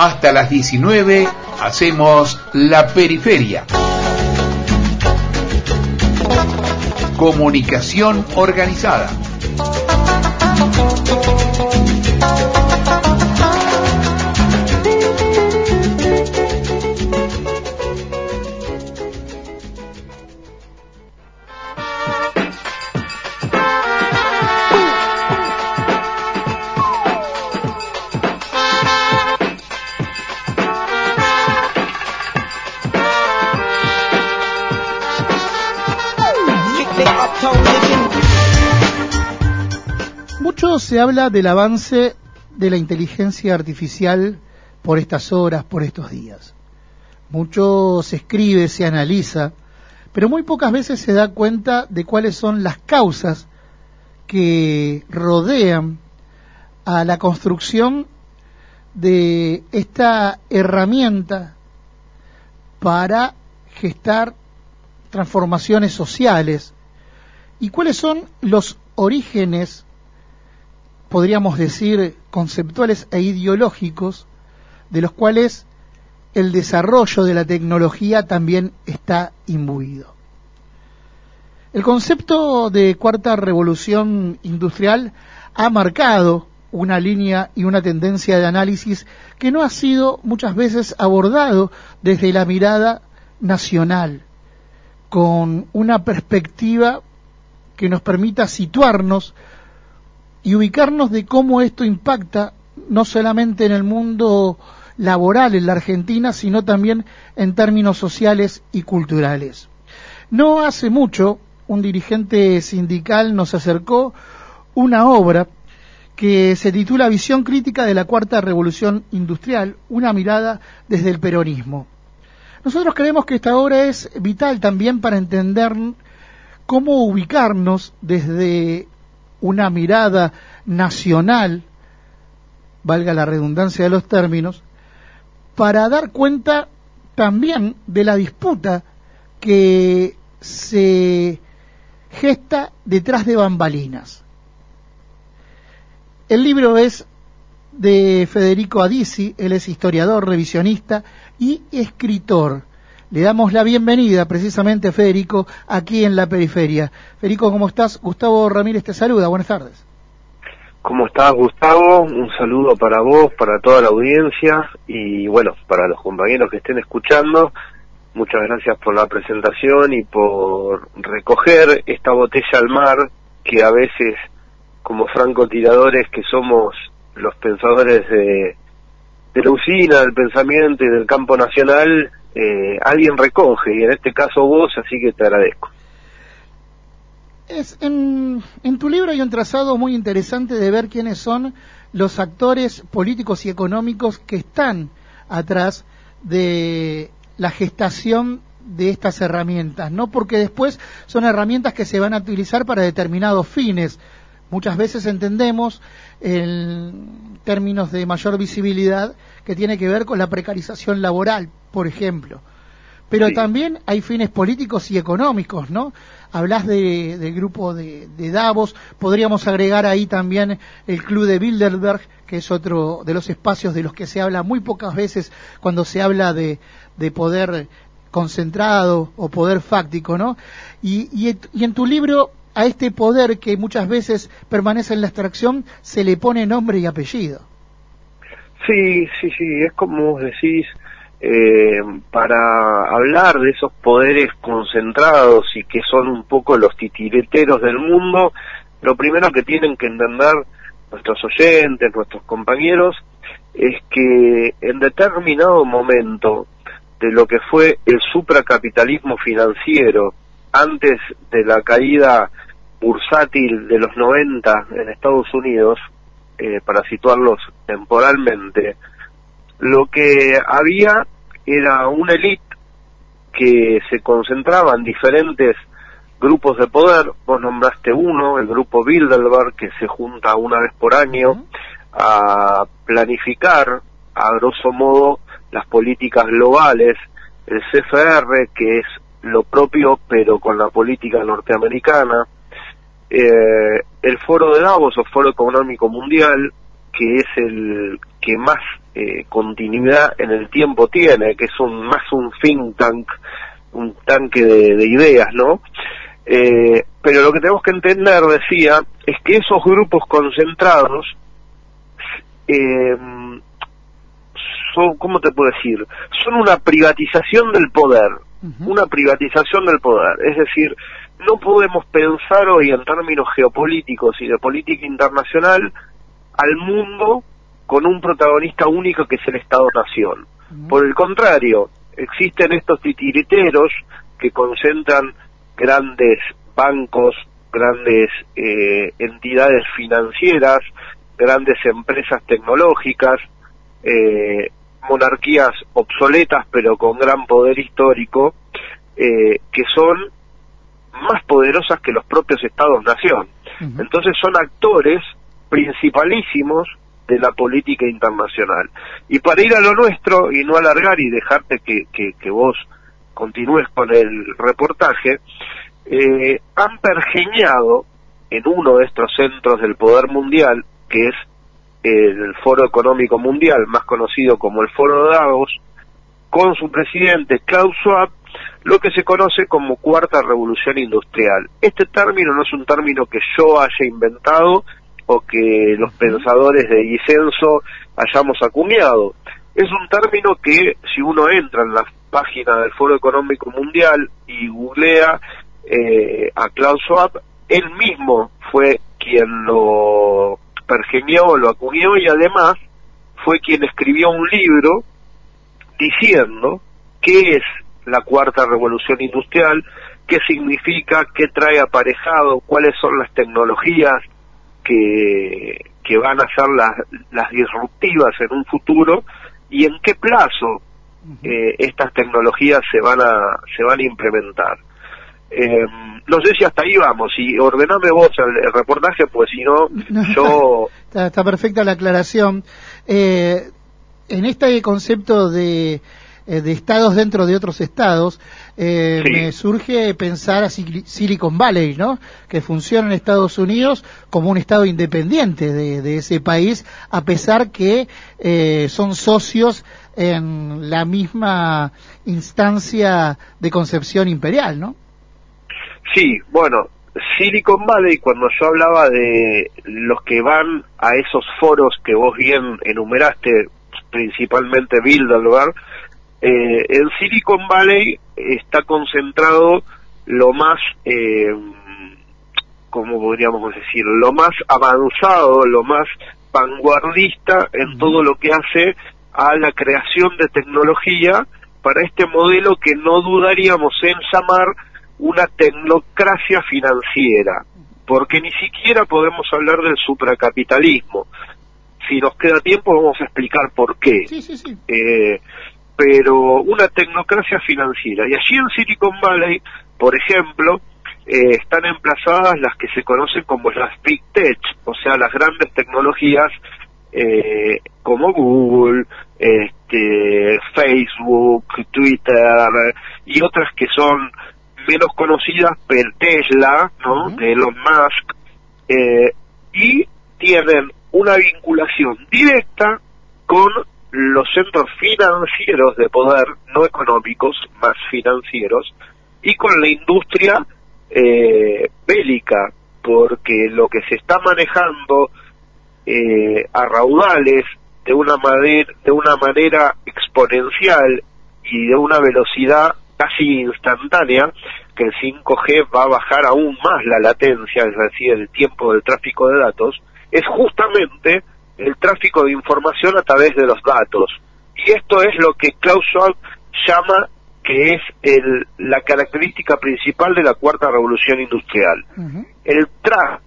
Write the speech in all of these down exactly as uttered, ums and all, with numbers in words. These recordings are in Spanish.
Hasta las diecinueve hacemos La Periferia. Comunicación organizada. Mucho se habla del avance de la inteligencia artificial por estas horas, por estos días. Mucho se escribe, se analiza, pero muy pocas veces se da cuenta de cuáles son las causas que rodean a la construcción de esta herramienta para gestar transformaciones sociales y cuáles son los orígenes, podríamos decir, conceptuales e ideológicos, de los cuales el desarrollo de la tecnología también está imbuido. El concepto de cuarta revolución industrial ha marcado una línea y una tendencia de análisis que no ha sido muchas veces abordado desde la mirada nacional, con una perspectiva que nos permita situarnos y ubicarnos de cómo esto impacta no solamente en el mundo laboral en la Argentina, sino también en términos sociales y culturales. No hace mucho, un dirigente sindical nos acercó una obra que se titula Visión crítica de la cuarta revolución industrial, una mirada desde el peronismo. Nosotros creemos que esta obra es vital también para entender cómo ubicarnos desde una mirada nacional, valga la redundancia de los términos, para dar cuenta también de la disputa que se gesta detrás de bambalinas. El libro es de Federico Adisi, él es historiador, revisionista y escritor. Le damos la bienvenida precisamente a Federico aquí en La Periferia. Federico, ¿cómo estás? Gustavo Ramírez te saluda, buenas tardes. ¿Cómo estás, Gustavo? Un saludo para vos, para toda la audiencia y bueno, para los compañeros que estén escuchando. Muchas gracias por la presentación y por recoger esta botella al mar que a veces, como francotiradores que somos los pensadores de, de la usina, del pensamiento y del campo nacional, eh, alguien recoge, y en este caso vos, así que te agradezco. Es, en, en tu libro hay un trazado muy interesante de ver quiénes son los actores políticos y económicos que están atrás de la gestación de estas herramientas, ¿no? Porque después son herramientas que se van a utilizar para determinados fines. Muchas veces entendemos en términos de mayor visibilidad que tiene que ver con la precarización laboral, por ejemplo. Pero sí, también hay fines políticos y económicos, ¿no? Hablas de, del grupo de, de Davos, podríamos agregar ahí también el Club de Bilderberg, que es otro de los espacios de los que se habla muy pocas veces cuando se habla de, de poder concentrado o poder fáctico, ¿no? Y, y, y en tu libro, a este poder que muchas veces permanece en la abstracción, se le pone nombre y apellido. Sí, sí, sí, es como vos decís, eh, para hablar de esos poderes concentrados y que son un poco los titireteros del mundo, lo primero que tienen que entender nuestros oyentes, nuestros compañeros, es que en determinado momento de lo que fue el supracapitalismo financiero, antes de la caída bursátil de los noventa en Estados Unidos, eh, para situarlos temporalmente, lo que había era una élite que se concentraba en diferentes grupos de poder. Vos nombraste uno, el grupo Bilderberg, que se junta una vez por año a planificar, a grosso modo, las políticas globales. El C F R, que es lo propio pero con la política norteamericana. Eh, el Foro de Davos, o Foro Económico Mundial, que es el que más eh, continuidad en el tiempo tiene, que es un más un think tank, un tanque de, de ideas, ¿no? Eh, pero lo que tenemos que entender, decía, es que esos grupos concentrados eh, son, ¿cómo te puedo decir? Son una privatización del poder, uh-huh. una privatización del poder, es decir, no podemos pensar hoy en términos geopolíticos y de política internacional al mundo con un protagonista único que es el Estado-Nación. Uh-huh. Por el contrario, existen estos titiriteros que concentran grandes bancos, grandes eh, entidades financieras, grandes empresas tecnológicas, eh, monarquías obsoletas pero con gran poder histórico, eh, que son más poderosas que los propios Estados-nación. Uh-huh. Entonces son actores principalísimos de la política internacional. Y para ir a lo nuestro y no alargar y dejarte que, que, que vos continúes con el reportaje, eh, han pergeñado en uno de estos centros del poder mundial, que es el Foro Económico Mundial, más conocido como el Foro de Davos, con su presidente Klaus Schwab, lo que se conoce como Cuarta Revolución Industrial. Este término no es un término que yo haya inventado o que los pensadores de disenso hayamos acuñado. Es un término que, si uno entra en la página del Foro Económico Mundial y googlea eh, a Klaus Schwab, él mismo fue quien lo pergeñó, lo acuñó, y además fue quien escribió un libro diciendo qué es la Cuarta Revolución Industrial, qué significa, qué trae aparejado, cuáles son las tecnologías que, que van a ser las, las disruptivas en un futuro y en qué plazo eh, estas tecnologías se van a se van a implementar. Eh, no sé si hasta ahí vamos, y ordename vos el, el reportaje, pues si no, no yo... Está, está perfecta la aclaración. Eh, en este concepto de, de estados dentro de otros estados, eh, sí. me surge pensar a Silicon Valley, ¿no? Que funciona en Estados Unidos como un estado independiente de, de ese país, a pesar que eh, son socios en la misma instancia de concepción imperial, ¿no? Sí, bueno, Silicon Valley, cuando yo hablaba de los que van a esos foros que vos bien enumeraste, principalmente Bilderberg, eh, en Silicon Valley está concentrado lo más, eh, ¿cómo podríamos decir? Lo más avanzado, lo más vanguardista en todo lo que hace a la creación de tecnología para este modelo que no dudaríamos en llamar una tecnocracia financiera, porque ni siquiera podemos hablar del supracapitalismo. Si nos queda tiempo vamos a explicar por qué. Sí, sí, sí. Eh, pero una tecnocracia financiera. Y allí en Silicon Valley, por ejemplo, eh, están emplazadas las que se conocen como las Big Tech, o sea, las grandes tecnologías eh, como Google, este, Facebook, Twitter y otras que son menos conocidas, pero Tesla, ¿no? Uh-huh. De Elon Musk, eh, y tienen una vinculación directa con los centros financieros de poder, no económicos, más financieros, y con la industria eh, bélica, porque lo que se está manejando eh, a raudales de una manera, de una manera exponencial y de una velocidad casi instantánea, que el cinco G va a bajar aún más la latencia, es decir, el tiempo del tráfico de datos, es justamente el tráfico de información a través de los datos. Y esto es lo que Klaus Schwab llama que es el, la característica principal de la Cuarta Revolución Industrial. Uh-huh. El tráfico,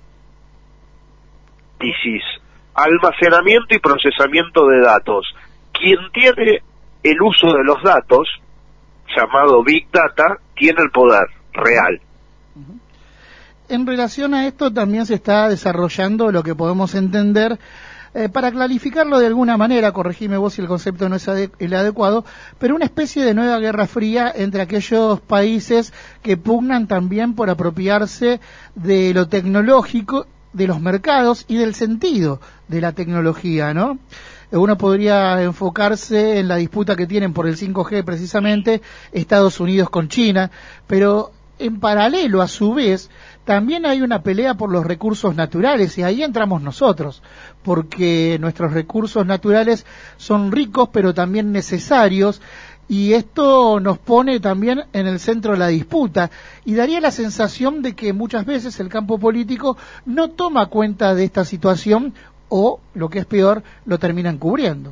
almacenamiento y procesamiento de datos. Quien tiene el uso de los datos, llamado Big Data, tiene el poder real. En relación a esto también se está desarrollando lo que podemos entender, eh, para clarificarlo de alguna manera, corregime vos si el concepto no es ade- el adecuado, pero una especie de nueva guerra fría entre aquellos países que pugnan también por apropiarse de lo tecnológico, de los mercados y del sentido de la tecnología, ¿no? uno podría enfocarse en la disputa que tienen por el cinco G precisamente Estados Unidos con China, pero en paralelo, a su vez, también hay una pelea por los recursos naturales, y ahí entramos nosotros, porque nuestros recursos naturales son ricos, pero también necesarios, y esto nos pone también en el centro de la disputa, y daría la sensación de que muchas veces el campo político no toma cuenta de esta situación, o, lo que es peor, lo terminan cubriendo.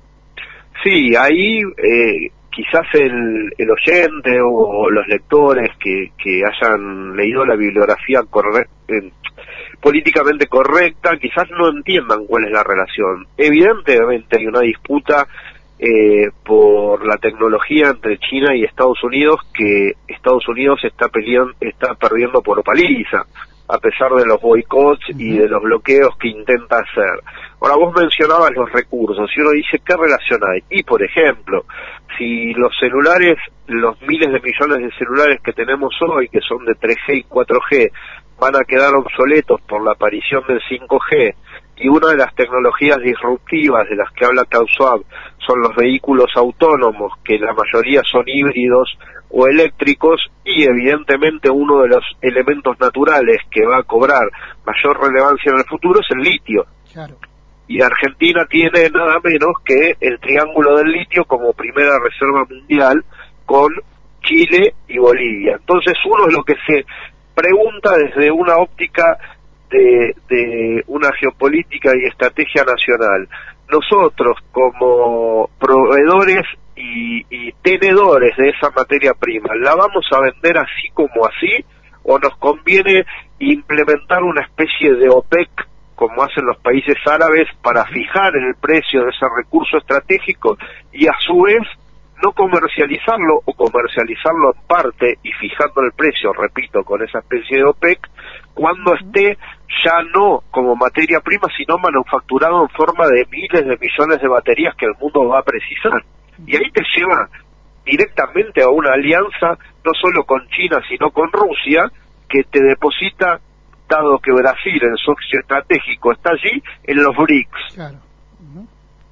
Sí, ahí... Eh... quizás el, el oyente o los lectores que, que hayan leído la bibliografía corre eh, políticamente correcta, quizás no entiendan cuál es la relación. Evidentemente hay una disputa eh, por la tecnología entre China y Estados Unidos, que Estados Unidos está, peleando, está perdiendo por paliza, a pesar de los boicots y de los bloqueos que intenta hacer. Ahora, vos mencionabas los recursos, y uno dice, ¿qué relación hay? Y, por ejemplo, si los celulares, los miles de millones de celulares que tenemos hoy, que son de tres G y cuatro G, van a quedar obsoletos por la aparición del cinco G, y una de las tecnologías disruptivas de las que habla Klaus Schwab son los vehículos autónomos, que la mayoría son híbridos o eléctricos, y evidentemente uno de los elementos naturales que va a cobrar mayor relevancia en el futuro es el litio. Claro. Y Argentina tiene nada menos que el triángulo del litio como primera reserva mundial, con Chile y Bolivia. Entonces uno es lo que se pregunta desde una óptica de, de una geopolítica y estrategia nacional. Nosotros como proveedores y, y tenedores de esa materia prima, ¿la vamos a vender así como así? ¿O nos conviene implementar una especie de OPEC, como hacen los países árabes, para fijar el precio de ese recurso estratégico y a su vez no comercializarlo, o comercializarlo en parte y fijando el precio, repito, con esa especie de OPEC, cuando esté ya no como materia prima, sino manufacturado en forma de miles de millones de baterías que el mundo va a precisar? Y ahí te lleva directamente a una alianza, no solo con China, sino con Rusia, que te deposita, dado que Brasil, el socio estratégico, está allí, en los BRICS. Claro. Uh-huh.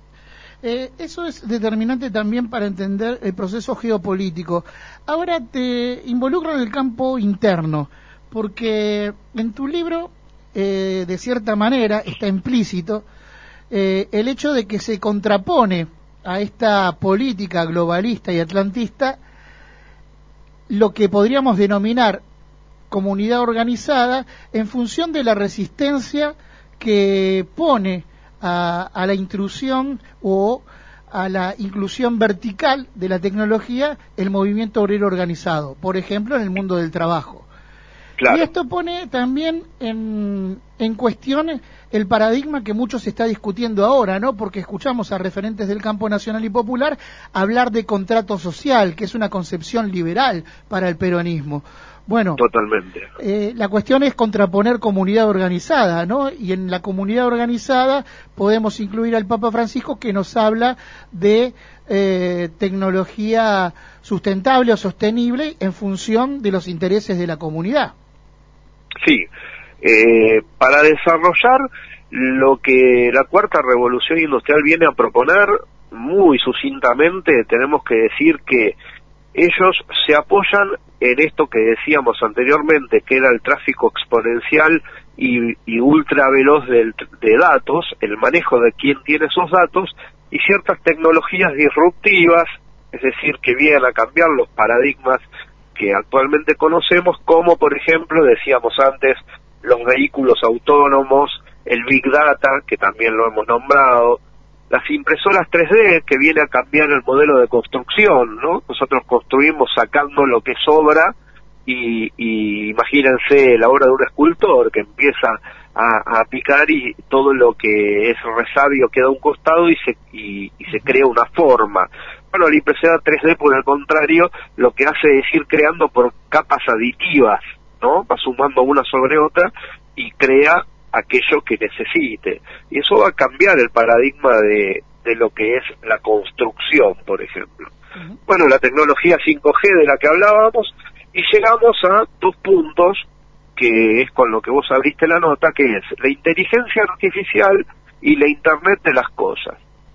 eh, eso es determinante también para entender el proceso geopolítico. Ahora te involucro en el campo interno, porque en tu libro, eh, de cierta manera, está implícito eh, el hecho de que se contrapone a esta política globalista y atlantista lo que podríamos denominar comunidad organizada, en función de la resistencia que pone a, a la intrusión o a la inclusión vertical de la tecnología el movimiento obrero organizado, por ejemplo en el mundo del trabajo. Claro. Y esto pone también en, en cuestión el paradigma que mucho se está discutiendo ahora, ¿no? Porque escuchamos a referentes del campo nacional y popular hablar de contrato social, que es una concepción liberal para el peronismo. Bueno, totalmente. Eh, la cuestión es contraponer comunidad organizada, ¿no? Y en la comunidad organizada podemos incluir al Papa Francisco, que nos habla de eh, tecnología sustentable o sostenible en función de los intereses de la comunidad. Sí, eh, para desarrollar lo que la cuarta revolución industrial viene a proponer, muy sucintamente tenemos que decir que ellos se apoyan en esto que decíamos anteriormente, que era el tráfico exponencial y, y ultra veloz del, de datos, el manejo de quién tiene esos datos, y ciertas tecnologías disruptivas, es decir, que vienen a cambiar los paradigmas que actualmente conocemos, como por ejemplo, decíamos antes, los vehículos autónomos, el Big Data, que también lo hemos nombrado, las impresoras tres D, que viene a cambiar el modelo de construcción, ¿no? Nosotros construimos sacando lo que sobra, y, y imagínense la obra de un escultor que empieza a, a picar y todo lo que es resabio queda a un costado y se, y, y se crea una forma. Bueno, la impresora tres D, por el contrario, lo que hace es ir creando por capas aditivas, ¿no? Va sumando una sobre otra y crea aquello que necesite. Y eso va a cambiar el paradigma de, de lo que es la construcción, por ejemplo. Uh-huh. Bueno, la tecnología cinco G de la que hablábamos, y llegamos a dos puntos, que es con lo que vos abriste la nota, que es la inteligencia artificial y la Internet de las cosas.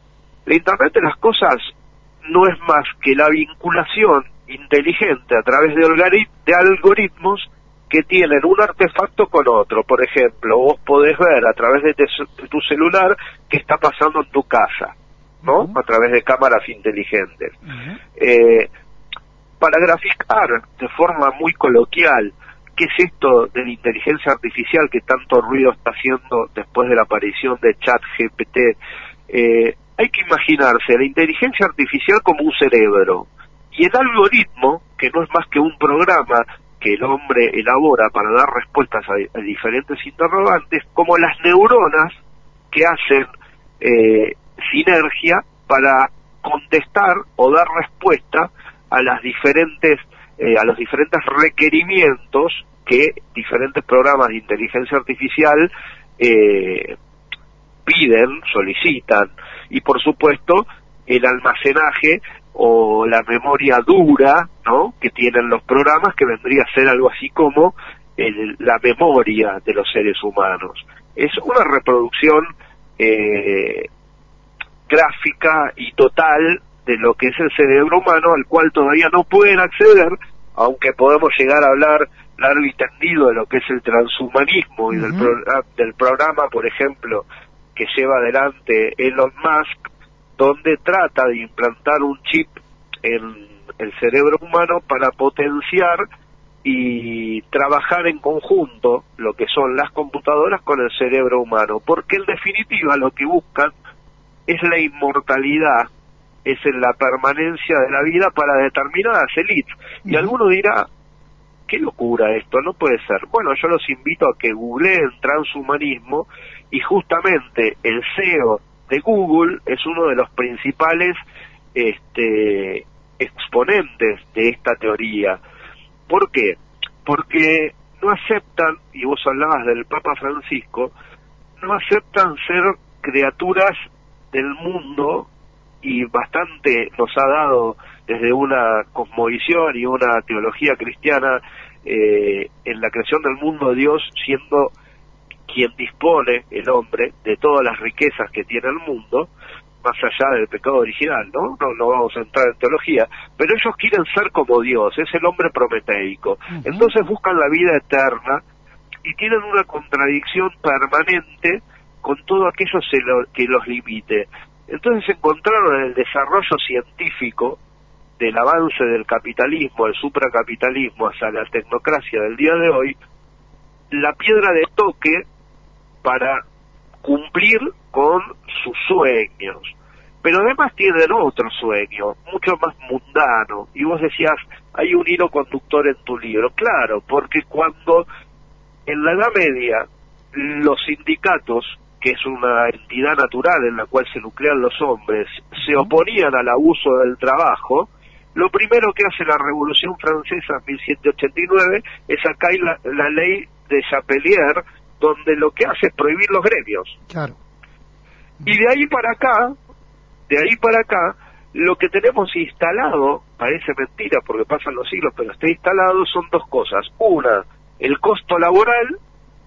La Internet de las cosas no es más que la vinculación inteligente a través de, algorit de algoritmos que tienen un artefacto con otro. Por ejemplo, vos podés ver a través de, te de tu celular qué está pasando en tu casa, ¿no? Uh-huh. A través de cámaras inteligentes. Uh-huh. eh, para graficar de forma muy coloquial qué es esto de la inteligencia artificial que tanto ruido está haciendo después de la aparición de ChatGPT, eh, hay que imaginarse la inteligencia artificial como un cerebro, y el algoritmo, que no es más que un programa que el hombre elabora para dar respuestas a, a diferentes interrogantes, como las neuronas que hacen eh, sinergia para contestar o dar respuesta a las diferentes eh, a los diferentes requerimientos que diferentes programas de inteligencia artificial eh, piden, solicitan, y por supuesto el almacenaje o la memoria dura, ¿no?, que tienen los programas, que vendría a ser algo así como el, la memoria de los seres humanos. Es una reproducción eh, gráfica y total de lo que es el cerebro humano, al cual todavía no pueden acceder, aunque podemos llegar a hablar largo y tendido de lo que es el transhumanismo y uh-huh. del, pro del programa, por ejemplo, que lleva adelante Elon Musk, donde trata de implantar un chip en el cerebro humano para potenciar y trabajar en conjunto lo que son las computadoras con el cerebro humano, porque en definitiva lo que buscan es la inmortalidad, es en la permanencia de la vida para determinadas élites. Y uh-huh. alguno dirá, qué locura esto, no puede ser. Bueno, yo los invito a que googleen transhumanismo, y justamente el C E O de Google es uno de los principales este, exponentes de esta teoría. ¿Por qué? Porque no aceptan, y vos hablabas del Papa Francisco, no aceptan ser criaturas del mundo, y bastante nos ha dado desde una cosmovisión y una teología cristiana eh, en la creación del mundo, Dios siendo quien dispone, el hombre, de todas las riquezas que tiene el mundo, más allá del pecado original, ¿no? No, no vamos a entrar en teología, pero ellos quieren ser como Dios, es el hombre prometeico. Uh-huh. Entonces buscan la vida eterna y tienen una contradicción permanente con todo aquello se lo, que los limite. Entonces encontraron en el desarrollo científico del avance del capitalismo, el supracapitalismo, hacia la tecnocracia del día de hoy, la piedra de toque para cumplir con sus sueños. Pero además tienen otro sueño, mucho más mundano, y vos decías, hay un hilo conductor en tu libro. Claro, porque cuando en la Edad Media los sindicatos, que es una entidad natural en la cual se nuclean los hombres, se oponían al abuso del trabajo, lo primero que hace la Revolución Francesa en mil setecientos ochenta y nueve es sacar la, la ley de Chapelier, donde lo que hace es prohibir los gremios. Claro. Y de ahí para acá, de ahí para acá, lo que tenemos instalado, parece mentira porque pasan los siglos, pero está instalado, son dos cosas. Una, el costo laboral,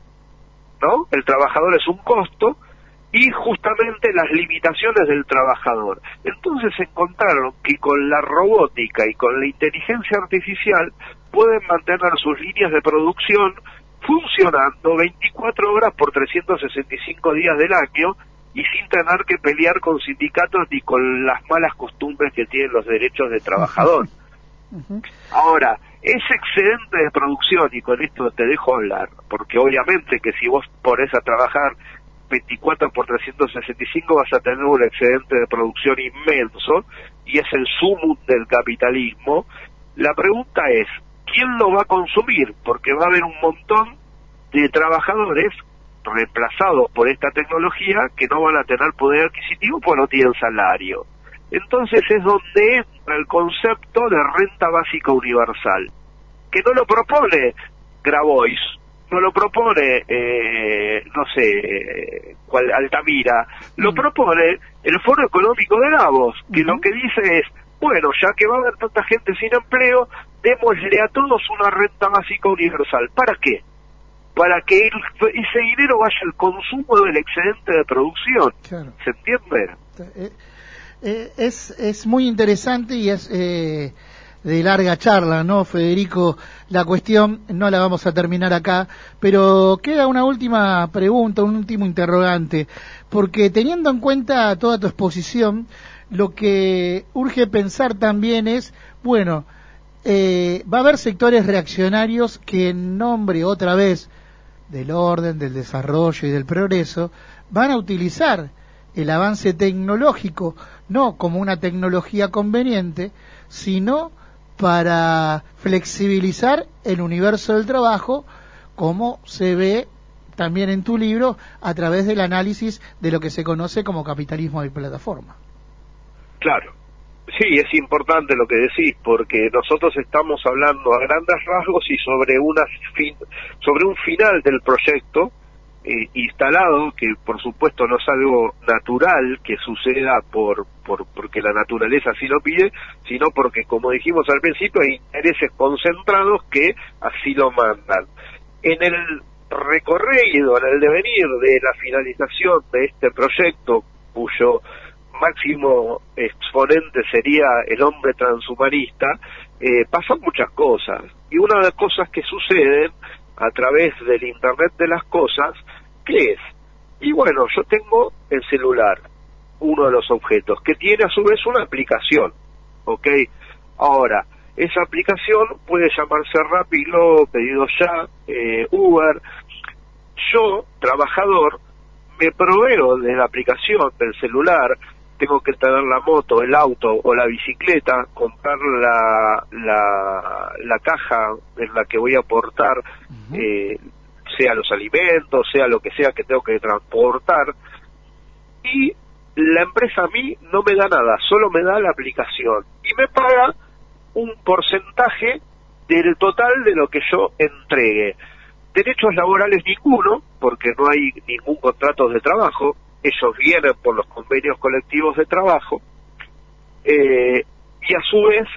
¿no? El trabajador es un costo, y justamente las limitaciones del trabajador. Entonces encontraron que con la robótica y con la inteligencia artificial pueden mantener sus líneas de producción funcionando veinticuatro horas por trescientos sesenta y cinco días del año, y sin tener que pelear con sindicatos ni con las malas costumbres que tienen los derechos de trabajador. Uh-huh. Ahora, ese excedente de producción, y con esto te dejo hablar, porque obviamente que si vos pones a trabajar veinticuatro por trescientos sesenta y cinco vas a tener un excedente de producción inmenso, y es el sumum del capitalismo. La pregunta es, ¿quién lo va a consumir? Porque va a haber un montón de trabajadores reemplazados por esta tecnología que no van a tener poder adquisitivo porque no tienen salario. Entonces es donde entra el concepto de renta básica universal, que no lo propone Grabois, no lo propone, eh, no sé, cual, Altamira, lo propone el Foro Económico de Davos, que uh-huh. lo que dice es, bueno, ya que va a haber tanta gente sin empleo, démosle a todos una renta básica universal. ¿Para qué? Para que el, ese dinero vaya al consumo del excedente de producción. Claro. ¿Se entiende? Eh, Eh, es, es muy interesante y es eh, de larga charla, ¿no, Federico? La cuestión no la vamos a terminar acá, pero queda una última pregunta, un último interrogante, porque teniendo en cuenta toda tu exposición, lo que urge pensar también es, bueno, eh, va a haber sectores reaccionarios que en nombre otra vez del orden, del desarrollo y del progreso, van a utilizar el avance tecnológico no como una tecnología conveniente, sino para flexibilizar el universo del trabajo, como se ve también en tu libro a través del análisis de lo que se conoce como capitalismo de plataforma. Claro, sí, es importante lo que decís, porque nosotros estamos hablando a grandes rasgos y sobre una fin, sobre un final del proyecto eh, instalado, que por supuesto no es algo natural que suceda por, por porque la naturaleza así lo pide, sino porque, como dijimos al principio, hay intereses concentrados que así lo mandan. En el recorrido, en el devenir de la finalización de este proyecto, cuyo máximo exponente sería el hombre transhumanista, eh, pasan muchas cosas. Y una de las cosas que suceden a través del Internet de las cosas, ¿qué es? Y bueno, yo tengo el celular, uno de los objetos, que tiene a su vez una aplicación, ¿ok? Ahora, esa aplicación puede llamarse Rapilo, Pedido Ya, eh, Uber. Yo, trabajador, me proveo de la aplicación del celular, tengo que tener la moto, el auto o la bicicleta, comprar la, la, la caja en la que voy a aportar, uh-huh. eh, sea los alimentos, sea lo que sea que tengo que transportar, y la empresa a mí no me da nada, solo me da la aplicación, y me paga un porcentaje del total de lo que yo entregue. Derechos laborales ninguno, porque no hay ningún contrato de trabajo, ellos vienen por los convenios colectivos de trabajo, eh, y a su vez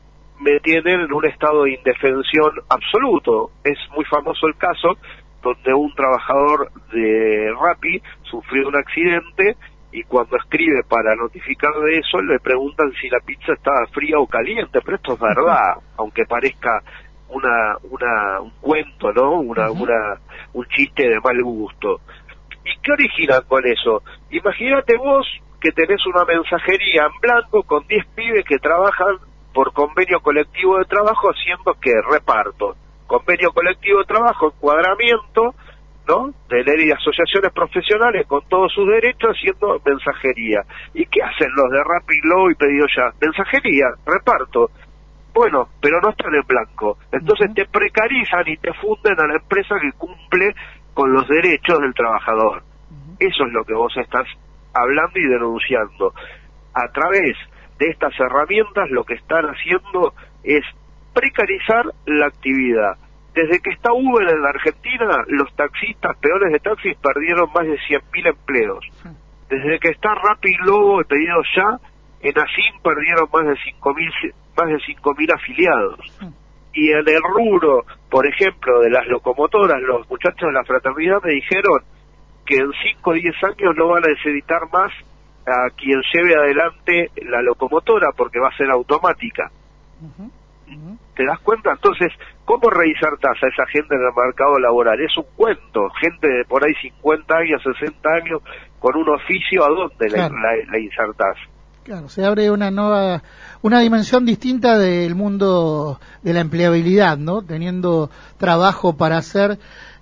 me tienen en un estado de indefensión absoluto. Es muy famoso el caso donde un trabajador de Rappi sufrió un accidente y cuando escribe para notificar de eso le preguntan si la pizza estaba fría o caliente, pero esto es verdad, aunque parezca una, una un cuento, ¿no? Una, uh-huh. una un chiste de mal gusto. ¿Y qué originan con eso? Imagínate vos que tenés una mensajería en blanco con diez pibes que trabajan por convenio colectivo de trabajo haciendo que reparto. Convenio colectivo de trabajo, encuadramiento, ¿no? De ley de asociaciones profesionales con todos sus derechos haciendo mensajería. ¿Y qué hacen los de Rapilo y Pedido Ya? Mensajería, reparto. Bueno, pero no están en blanco. Entonces uh-huh. te precarizan y te funden a la empresa que cumple con los derechos del trabajador. Uh-huh. Eso es lo que vos estás hablando y denunciando. A través de estas herramientas lo que están haciendo es precarizar la actividad. Desde que está Uber en la Argentina, los taxistas, peones de taxis, perdieron más de cien mil empleos. Uh-huh. Desde que está Rappi, Globo, el Pedido Ya, en ASIM perdieron más de cinco mil más de cinco mil afiliados. Uh-huh. Y en el rubro, por ejemplo, de las locomotoras, los muchachos de la fraternidad me dijeron que en cinco o diez años no van a necesitar más a quien lleve adelante la locomotora porque va a ser automática. Uh-huh. Uh-huh. ¿Te das cuenta? Entonces, ¿cómo reinsertás a esa gente en el mercado laboral? Es un cuento. Gente de por ahí cincuenta años, sesenta años, con un oficio, ¿a dónde claro. la, la, la insertás? Claro, se abre una nueva, una dimensión distinta del mundo de la empleabilidad, ¿no? Teniendo trabajo para hacer,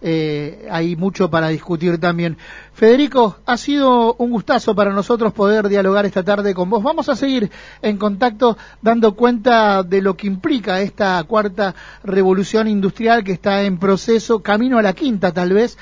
eh, hay mucho para discutir también. Federico, ha sido un gustazo para nosotros poder dialogar esta tarde con vos. Vamos a seguir en contacto dando cuenta de lo que implica esta cuarta revolución industrial que está en proceso, camino a la quinta tal vez,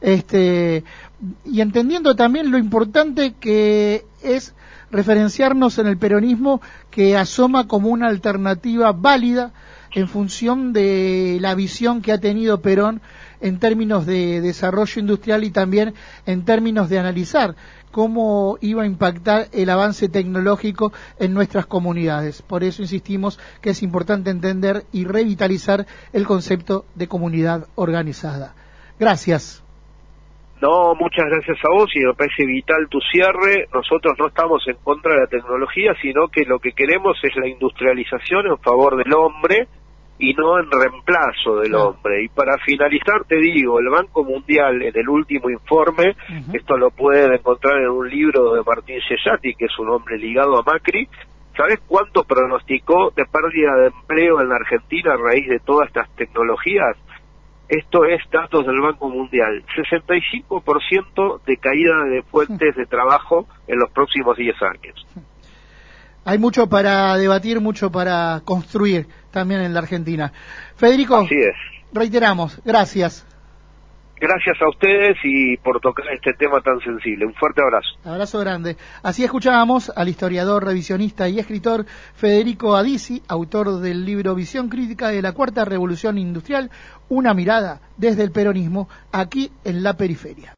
este, y entendiendo también lo importante que es referenciarnos en el peronismo que asoma como una alternativa válida en función de la visión que ha tenido Perón en términos de desarrollo industrial y también en términos de analizar cómo iba a impactar el avance tecnológico en nuestras comunidades. Por eso insistimos que es importante entender y revitalizar el concepto de comunidad organizada. Gracias. No, muchas gracias a vos y me parece vital tu cierre. Nosotros no estamos en contra de la tecnología, sino que lo que queremos es la industrialización en favor del hombre y no en reemplazo del Claro. hombre. Y para finalizar te digo, el Banco Mundial en el último informe, Uh-huh. esto lo pueden encontrar en un libro de Martín Sellati, que es un hombre ligado a Macri, ¿sabés cuánto pronosticó de pérdida de empleo en la Argentina a raíz de todas estas tecnologías? Esto es datos del Banco Mundial, sesenta y cinco por ciento de caída de fuentes de trabajo en los próximos diez años. Hay mucho para debatir, mucho para construir también en la Argentina. Federico, Así es. reiteramos, gracias. Gracias a ustedes y por tocar este tema tan sensible. Un fuerte abrazo. Abrazo grande. Así escuchábamos al historiador, revisionista y escritor Federico Adisi, autor del libro Visión Crítica de la Cuarta Revolución Industrial, una mirada desde el peronismo, aquí en La Periferia.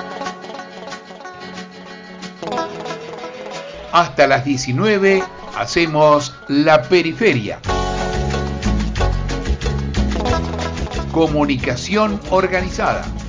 Hasta las diecinueve hacemos La Periferia. Comunicación organizada.